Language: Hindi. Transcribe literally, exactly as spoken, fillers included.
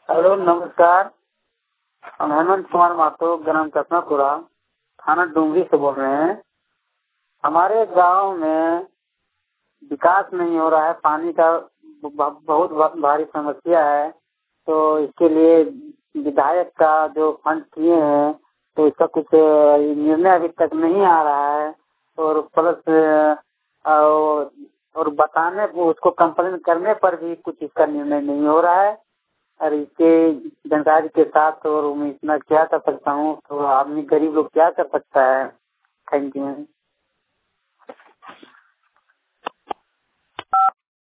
हेलो नमस्कार। हम हेमंत कुमार मातो ग्राम कसनापुरा थाना डुंगरी से बोल रहे हैं। हमारे गांव में विकास नहीं हो रहा है, पानी का बहुत भारी समस्या है। तो इसके लिए विधायक का जो फंड किए हैं तो इसका कुछ निर्णय अभी तक नहीं आ रहा है। और प्लस और बताने उसको कंप्लेन करने पर भी कुछ इसका निर्णय नहीं हो रहा है। और इसके जानकारी के साथ और मैं इतना क्या कर सकता हूँ, तो आदमी गरीब लोग क्या कर सकता है। Thank you.